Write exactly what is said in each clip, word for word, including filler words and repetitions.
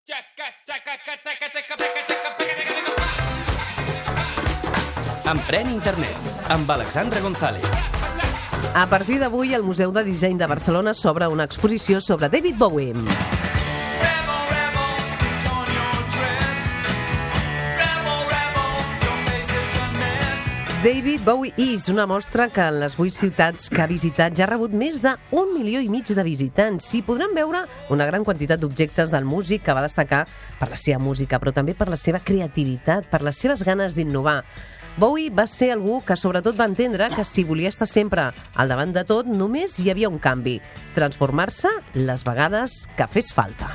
Emprèn Internet, amb Alexandra González. A partir d'avui, al Museu de Disseny de Barcelona s'obre una exposició sobre David Bowie. David Bowie és una mostra que en les vuit ciutats que ha visitat ja ha rebut més d'un milió i mig de visitants. S'hi podran veure una gran quantitat d'objectes del músic que va destacar per la seva música, però també per la seva creativitat, per les seves ganes d'innovar. Bowie va ser algú que sobretot va entendre que si volia estar sempre al davant de tot, només hi havia un canvi: transformar-se les vegades que fes falta.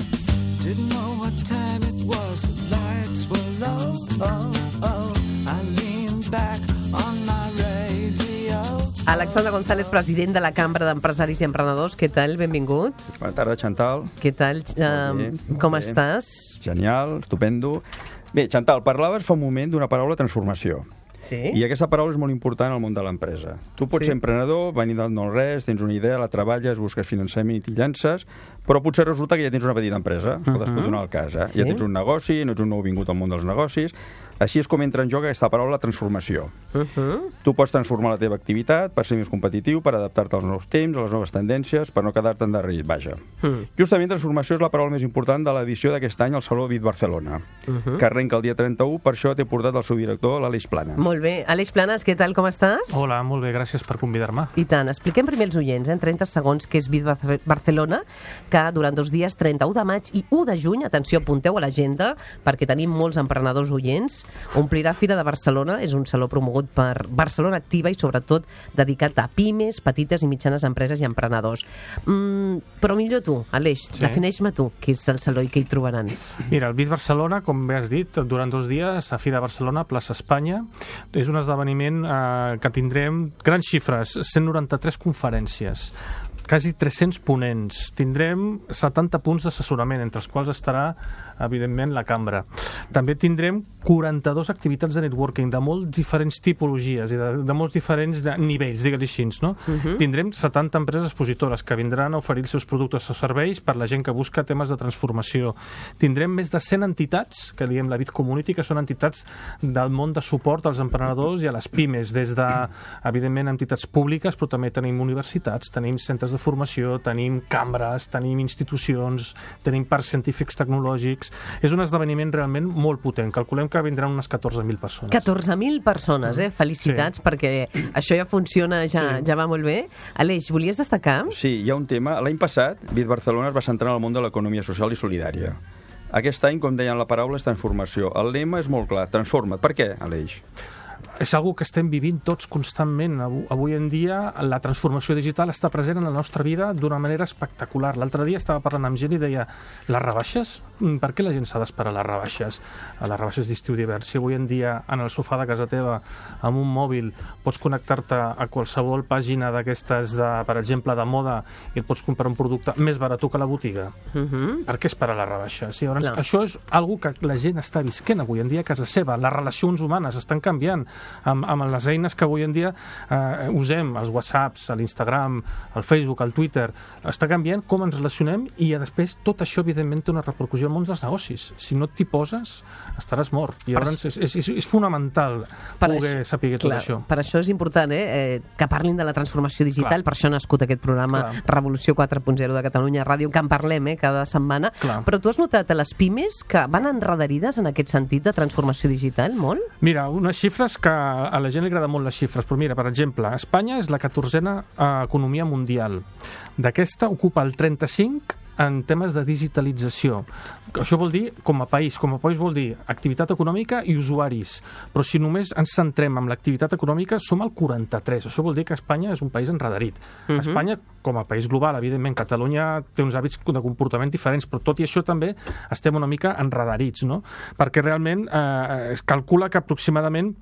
Didn't know what time it was, the lights were low, oh, oh. I leaned back on my radio. Alexandra González, president de la Cambra d'Empresaris i Emprenedors. Què tal? Benvingut. Bona tarda, Chantal. Què tal? Uh, bé, com bé. Estàs? Genial, estupendo. Bé, Chantal, parlaves fa un moment d'una paraula transformació. Sí? I aquesta paraula és molt important al món de l'empresa. Tu pots sí. ser emprenedor, venir del no-res, tens una idea, la treballes, busques finançament i t'hi llances, però potser resulta que ja tens una petita empresa. Uh-huh. Pots donar el cas, eh? Sí? Ja tens un negoci, no ets un nou vingut al món dels negocis. Així és com entra en joc aquesta paraula transformació. Uh-huh. Tu pots transformar la teva activitat per ser més competitiu, per adaptar-te als nous temps, a les noves tendències, per no quedar-te endarrerit, vaja. Uh-huh. Justament transformació és la paraula més important de l'edició d'aquest any al Saló Bit Barcelona, uh-huh. que arrenca el dia trenta-u, per això t'he portat el seu director, l'Aleix Planas. Molt bé. Aleix Planas, què tal, com estàs? Hola, molt bé, gràcies per convidar-me. I tant. Expliquem primer els oients, eh, en trenta segons, què és Bit Barcelona, que durant dos dies, trenta-u de maig i u de juny, atenció, apunteu a l'agenda, perquè tenim molts emprenedors oients. Omplirà Fira de Barcelona, és un saló promogut per Barcelona Activa i sobretot dedicat a pimes, petites i mitjanes empreses i emprenedors. Mm, però millor tu, Aleix, sí. defineix-me tu què és el saló i què hi trobaran. Mira, el Bit Barcelona, com bé has dit, durant dos dies a Fira de Barcelona, plaça Espanya, és un esdeveniment eh, que tindrem grans xifres, cent noranta-tres conferències, quasi tres-cents ponents. Tindrem setanta punts d'assessorament, entre els quals estarà, evidentment, la cambra. També tindrem quaranta-dues activitats de networking de molt diferents tipologies i de, de molts diferents de nivells, digues-hi així, no? Uh-huh. Tindrem setanta empreses expositores que vindran a oferir els seus productes o serveis per la gent que busca temes de transformació. Tindrem més de cent entitats, que diem la Bit Community, que són entitats del món de suport als emprenedors i a les pimes, des de, evidentment, entitats públiques, però també tenim universitats, tenim centres de formació, tenim cambres, tenim institucions, tenim parcs científics tecnològics. És un esdeveniment realment molt potent. Calculem que vindran unes catorze mil persones. catorze mil persones, eh? Felicitats, sí. perquè això ja funciona, ja, sí. ja va molt bé. Aleix, volies destacar? Sí, hi ha un tema. L'any passat, Bit Barcelona es va centrar en el món de l'economia social i solidària. Aquest any, com deien, la paraula és transformació. El lema és molt clar, transforma't. Per què, Aleix? És algo que estem vivint tots constantment. Avui en dia la transformació digital està present en la nostra vida d'una manera espectacular. L'altre dia estava parlant amb gent i deia: les rebaixes? Per què la gent s'ha d'esperar a les rebaixes? A les rebaixes d'estiu d'hivern. Si avui en dia en el sofà de casa teva amb un mòbil pots connectar-te a qualsevol pàgina d'aquestes, de, per exemple, de moda, i et pots comprar un producte més barat que la botiga, uh-huh. per què esperar les rebaixes? I llavors, no. Això és algo que la gent està visquent avui en dia a casa seva. Les relacions humanes estan canviant. Amb, amb les eines que avui en dia eh, usem, els whatsapps, l'Instagram, el Facebook, el Twitter, està canviant com ens relacionem i després tot això evidentment té una repercussió al món dels negocis. Si no t'hi poses, estaràs mort. I llavors és, és, és, és fonamental per poder això, saber tot clar, això. Per això és important eh, eh, que parlin de la transformació digital, clar. Per això ha nascut aquest programa clar. Revolució quatre punt zero de Catalunya Ràdio, que en parlem eh, cada setmana. Clar. Però tu has notat a les pimes que van enrederides en aquest sentit de transformació digital, molt? Mira, unes xifres que a la gent li agrada molt les xifres, però mira, per exemple, Espanya és la catorzena eh, economia mundial. D'aquesta ocupa el trenta-cinc en temes de digitalització. Això vol dir, com a país, com a país vol dir activitat econòmica i usuaris. Però si només ens centrem en l'activitat econòmica, som al quaranta-tres. Això vol dir que Espanya és un país enrederit. Uh-huh. Espanya, com a país global, evidentment, Catalunya té uns hàbits de comportament diferents, però tot i això també estem una mica enrederits, no? Perquè realment eh, es calcula que aproximadament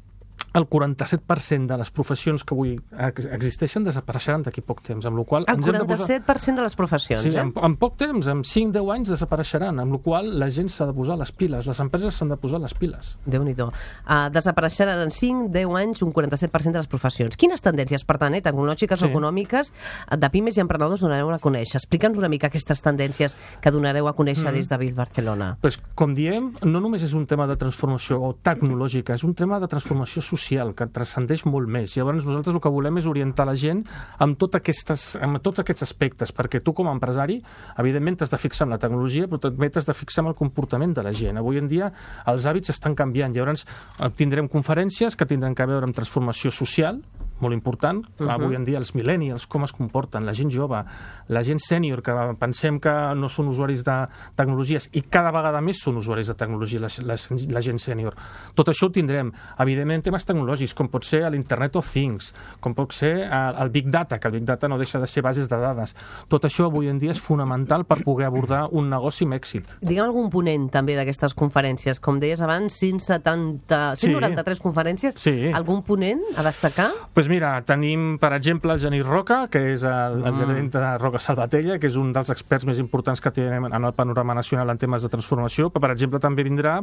el quaranta-set per cent de les professions que avui existeixen desapareixeran d'aquí poc temps, amb la qual el quaranta-set per cent de les professions, sí, eh? En, en poc temps, en cinc a deu anys desapareixeran, amb la qual la gent s'ha de posar les piles, les empreses s'han de posar les piles. Déu-n'hi-do. Uh, desapareixeran en cinc a deu anys un quaranta-set per cent de les professions. Quines tendències, per tant, eh, tecnològiques sí. o econòmiques de pimes i emprenedors donareu a conèixer? Explica'ns una mica aquestes tendències que donareu a conèixer mm. des de Build Barcelona. Pues, com diem, no només és un tema de transformació tecnològica, és un tema de transformació social que transcendeix molt més. Llavors nosaltres el que volem és orientar la gent amb, tot aquestes, amb tots aquests aspectes, perquè tu com a empresari evidentment t'has de fixar en la tecnologia, però també t'has de fixar en el comportament de la gent. Avui en dia els hàbits estan canviant. Llavors tindrem conferències que tindran a veure amb transformació social, molt important. Uh -huh. Avui en dia els millennials, com es comporten, la gent jove, la gent sènior, que pensem que no són usuaris de tecnologies i cada vegada més són usuaris de tecnologia, la, la, la gent sènior. Tot això ho tindrem. Evidentment, temes tecnològics, com pot ser l'Internet of Things, com pot ser el Big Data, que el Big Data no deixa de ser bases de dades. Tot això avui en dia és fonamental per poder abordar un negoci amb èxit. Digue'm algun ponent també d'aquestes conferències. Com deies abans, cent setanta, cent noranta-tres sí. conferències. Sí. Algun ponent a destacar? Pues mira, tenim, per exemple, el Genís Roca, que és el, el gerent de Roca Salvatella, que és un dels experts més importants que tenim en el panorama nacional en temes de transformació, però, per exemple, també vindrà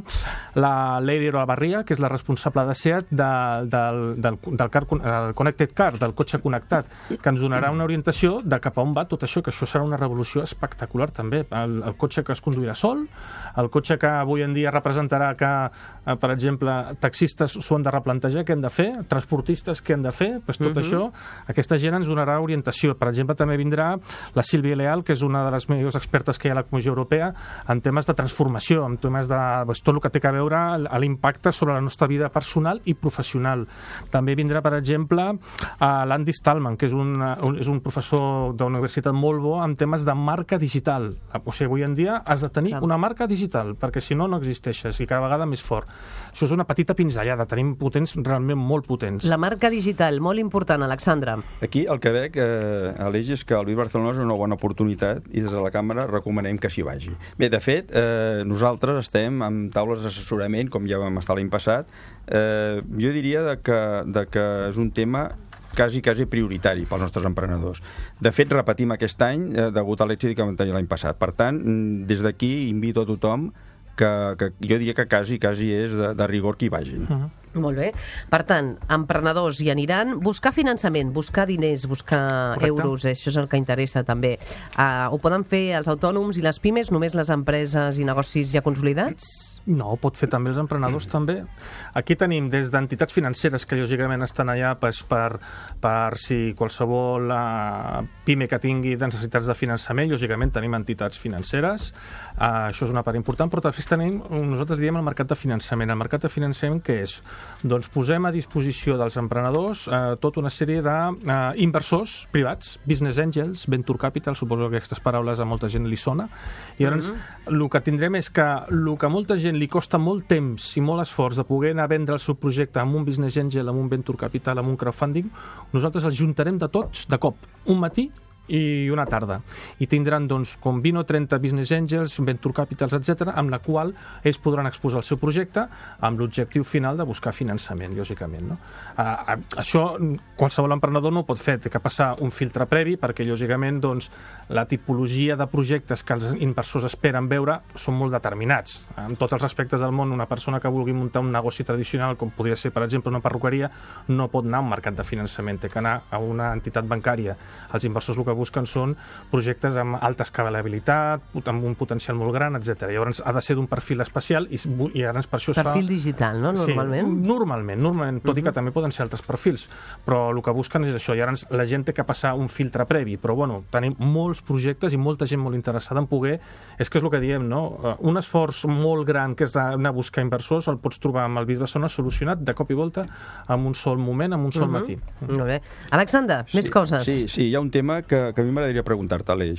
la Lady Olavarria, que és la responsable de SEAT de, del, del, del car, el Connected Car, del cotxe connectat, que ens donarà una orientació de cap a on va tot això, que això serà una revolució espectacular també. El, el cotxe que es conduirà sol, el cotxe que avui en dia representarà que, per exemple, taxistes s'ho han de replantejar, què han de fer, transportistes què han de fer, pues tot uh -huh. això, aquesta gent ens donarà orientació. Per exemple, també vindrà la Sílvia Leal, que és una de les millors expertes que hi ha a la Comissió Europea en temes de transformació, en temes de pues, tot el que té a veure a l'impacte sobre la nostra vida personal i professional. També vindrà, per exemple, l'Andy Stallman, que és un, un, és un professor de la Universitat molt bo en temes de marca digital. O sigui, avui en dia has de tenir Clar. una marca digital, perquè si no, no existeixes, i cada vegada més fort. Això és una petita pinzellada, tenim potents, realment molt potents. La marca digital, molt important, Alexandra. Aquí el que veig, eh, Aleix, és que el Build Barcelona és una bona oportunitat i des de la càmera recomanem que s'hi vagi. Bé, de fet, eh, nosaltres estem amb taules d'assessorament, com ja vam estar l'any passat. Eh, jo diria de que, de que és un tema quasi, quasi prioritari pels nostres emprenedors. De fet, repetim aquest any eh, degut a l'èxit que vam tenir l'any passat. Per tant, des d'aquí invito a tothom que, que jo diria que quasi, quasi és de, de rigor que hi vagin. Uh-huh. Molt bé. Per tant, emprenedors hi aniran. Buscar finançament, buscar diners, buscar Correcte. euros, això és el que interessa també. Uh, ho poden fer els autònoms i les pimes, només les empreses i negocis ja consolidats? No, ho pot fer també els emprenedors també. Aquí tenim des d'entitats financeres que lògicament estan allà pues, per, per si qualsevol uh, pime que tingui necessitats de finançament, lògicament tenim entitats financeres, uh, això és una part important, però també tenim, nosaltres diem el mercat de finançament. El mercat de finançament què és? Doncs posem a disposició dels emprenedors uh, tota una sèrie d'inversors uh, privats, business angels, venture capital, suposo que aquestes paraules a molta gent li sona, i llavors mm-hmm. el que tindrem és que el que a molta gent li costa molt temps i molt esforç de poder anar a vendre el seu projecte amb un business angel, amb un venture capital, amb un crowdfunding, nosaltres els juntarem de tots de cop, un matí i una tarda. I tindran, doncs, com vint o trenta business angels, venture capitals, etcètera, amb la qual ells podran exposar el seu projecte amb l'objectiu final de buscar finançament, lògicament. No? Uh, això qualsevol emprenedor no ho pot fer, té que passar un filtre previ perquè, lògicament, doncs, la tipologia de projectes que els inversors esperen veure són molt determinats. En tots els aspectes del món, una persona que vulgui muntar un negoci tradicional, com podria ser, per exemple, una perruqueria, no pot anar a un mercat de finançament, té que anar a una entitat bancària. Els inversors el que busquen són projectes amb alta escalabilitat, amb un potencial molt gran, etcètera. Llavors ha de ser d'un perfil especial i, i llavors per això es fa... Perfil digital, no? Normalment? Sí, normalment, normalment, tot uh-huh. i que també poden ser altres perfils, però el que busquen és això. Llavors la gent té que passar un filtre previ, però bueno, tenim molts projectes i molta gent molt interessada en poder, és que és el que diem, no? Un esforç molt gran que és anar a buscar inversors el pots trobar amb el Build Barcelona solucionat de cop i volta en un sol moment, en un sol uh-huh. matí. Molt bé. Alexandre, sí, més coses. Sí, sí, hi ha un tema que que a mi m'agradaria preguntar-te, Aleix.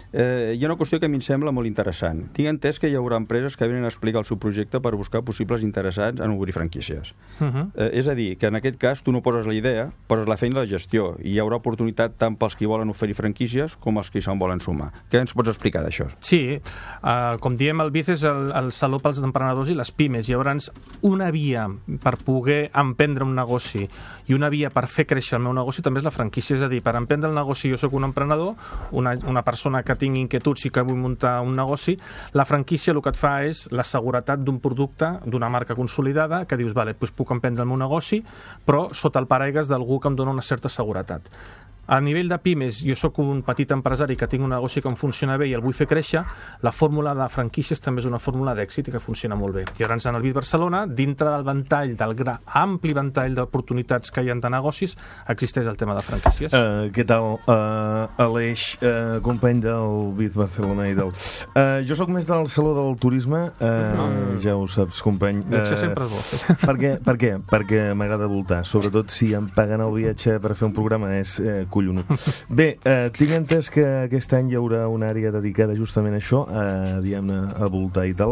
Eh, hi ha una qüestió que a mi em sembla molt interessant. Tinc entès que hi haurà empreses que venen a explicar el seu projecte per buscar possibles interessats en obrir franquícies. Uh -huh. eh, és a dir, que en aquest cas tu no poses la idea, poses la feina i la gestió, i hi haurà oportunitat tant pels que volen oferir franquícies com els que se'n volen sumar. Què ens pots explicar d'això? Sí, uh, com diem, el B I Z és el, el saló pels emprenedors i les pimes. Llavors, una via per poder emprendre un negoci i una via per fer créixer el meu negoci també és la franquícia. És a dir, per emprendre el negoci jo sóc un emprenedor, una, una persona que tingui inquietuds i que vull muntar un negoci, la franquícia el que et fa és la seguretat d'un producte, d'una marca consolidada, que dius, vale, doncs puc emprendre el meu negoci, però sota el paraigües d'algú que em dona una certa seguretat. A nivell de pimes, jo sóc un petit empresari que tinc un negoci que em funciona bé i el vull fer créixer, la fórmula de franquícies també és una fórmula d'èxit i que funciona molt bé. I llavors, en el B I Z Barcelona, dintre del ventall, del gra, ampli ventall d'oportunitats que hi ha de negocis, existeix el tema de franquícies. Uh, què tal, uh, Aleix, uh, company del B I Z Barcelona i del... Uh, jo sóc més del Saló del Turisme, uh, no. ja ho saps, company. Uh, Això sempre és bo. Per què? Per què? Perquè m'agrada voltar, sobretot si em paguen el viatge per fer un programa, és eh, collonut. Bé, eh, tinc entès que aquest any hi haurà una àrea dedicada justament a això, a, diguem-ne, a voltar i tal,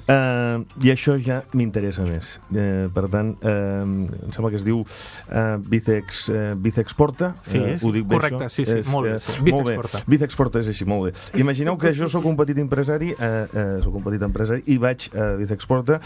eh, i això ja m'interessa més. Eh, per tant, eh, em sembla que es diu eh, Bicex, eh, Bicexporta. Sí, eh, ho dic bé, correcte, això? sí, sí, és, molt bé. Eh, Sí. molt bé. Bicexporta. Bicexporta és així, molt bé. Imagineu que jo sóc un petit empresari, eh, eh, sóc un petit empresari i vaig a Bicexporta.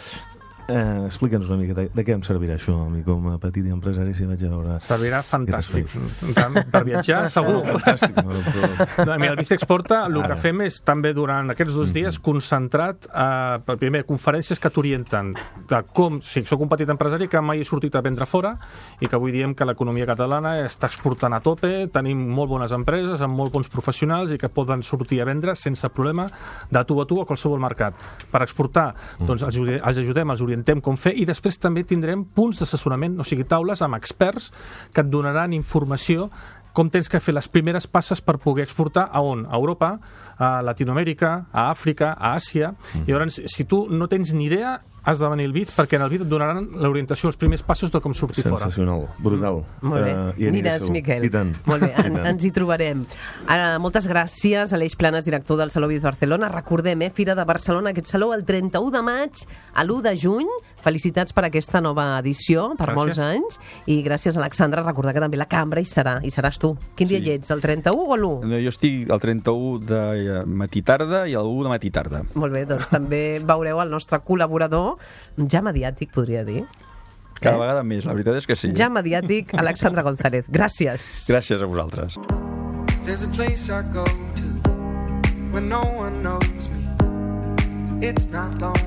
Uh, Explica'ns una mica de, de què em servirà això a mi com a petit empresari si vaig a veure... Servirà fantàstic. Per viatjar, segur. Fantàstic, però... No, mira, el B I Z Exporta, el que fem és també durant aquests dos dies concentrat a, per primer, conferències que t'orienten de com, si soc un petit empresari que mai he sortit a vendre fora i que avui diem que l'economia catalana està exportant a tope, tenim molt bones empreses amb molt bons professionals i que poden sortir a vendre sense problema de tu a tu a qualsevol mercat. Per exportar, doncs els, els ajudem, els orientem com fer, i després també tindrem punts d'assessorament, o sigui, taules amb experts que et donaran informació com tens que fer les primeres passes per poder exportar a on? A Europa, a Latinoamèrica, a Àfrica, a Àsia. Mm. I llavors, si tu no tens ni idea, has de venir al B I Z, perquè en el B I Z et donaran l'orientació, els primers passos de com sortir fora. Sensacional, brutal. Molt bé, uh, aniràs, Miquel. I tant. Molt bé, en, I tant. ens hi trobarem. Uh, moltes gràcies, Aleix Planes, director del Saló B I Z Barcelona. Recordem, eh, Fira de Barcelona, aquest saló el trenta-u de maig a l'u de juny. Felicitats per aquesta nova edició, per Gràcies. molts anys. I gràcies, Alexandra. Recordar que també la cambra hi serà, hi seràs tu. Quin dia Sí. hi ets, el trenta-u o l'u? No, jo estic el trenta-u de matí-tarda i el u de matí-tarda. Molt bé, doncs també veureu el nostre col·laborador, ja mediàtic, podria dir. Cada Eh? vegada més, la veritat és que sí. Ja mediàtic, Alexandra González. Gràcies. Gràcies a vosaltres. There's a place I go to when no one knows me. It's not lonely.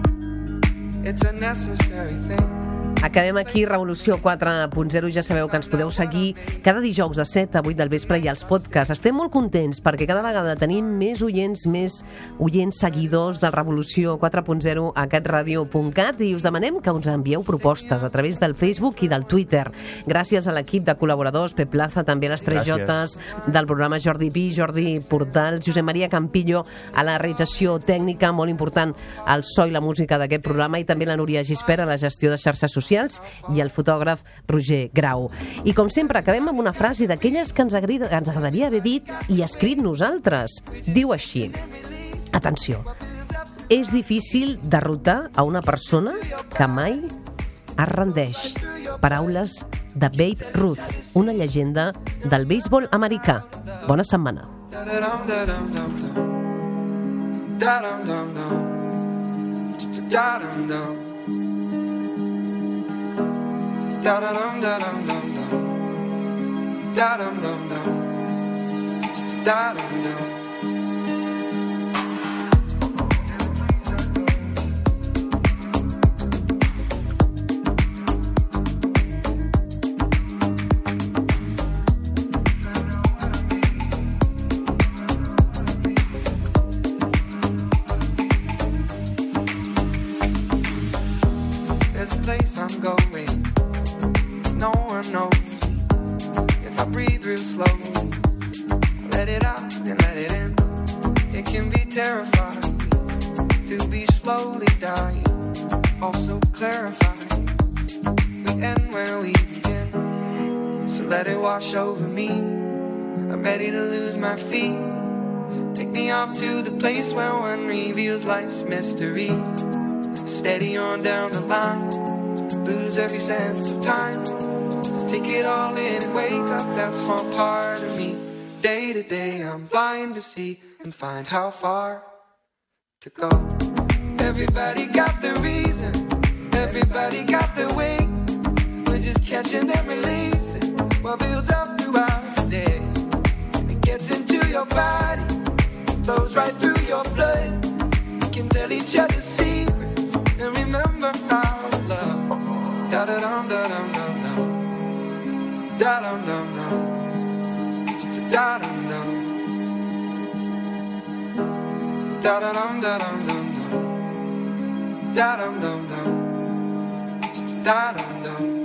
It's a necessary thing. Acabem aquí, Revolució quatre punt zero. Ja sabeu que ens podeu seguir cada dijous de set a vuit del vespre i als podcasts. Estem molt contents perquè cada vegada tenim més oients, més oients seguidors del Revolució quatre punt zero a catradio punt cat i us demanem que us envieu propostes a través del Facebook i del Twitter. Gràcies a l'equip de col·laboradors, Pep Plaza, també a les tres Jotes del programa, Jordi Pi, Jordi Portal, Josep Maria Campillo a la realització tècnica, molt important, el so i la música d'aquest programa, i també la Núria Gispert a la gestió de xarxes socials i el fotògraf Roger Grau. I com sempre acabem amb una frase d'aquelles que ens agrada, ens agradaria haver dit i escrit nosaltres. Diu així, atenció, és difícil derrotar a una persona que mai es rendeix. Paraules de Babe Ruth, una llegenda del béisbol americà. Bona setmana. Da da dum da dum dum dum. Da dum dum dum. Da dum dum. There's a place I'm going. No one knows if I breathe real slowly. Let it out and let it in. It can be terrifying to be slowly dying. Also clarifying we end where we begin. So let it wash over me. I'm ready to lose my feet. Take me off to the place where one reveals life's mystery. Steady on down the line, lose every sense of time. Take it all in and wake up that small part of me. Day to day I'm blind to see and find how far to go. Everybody got the reason, everybody got the way. We're just catching and releasing what builds up throughout the day. It gets into your body, flows right through your blood. We can tell each other secrets and remember our love. Da da dum da dum dum dum, da dum dum dum, da dum dum, da da dum da dum dum, da dum dum dum, da dum dum.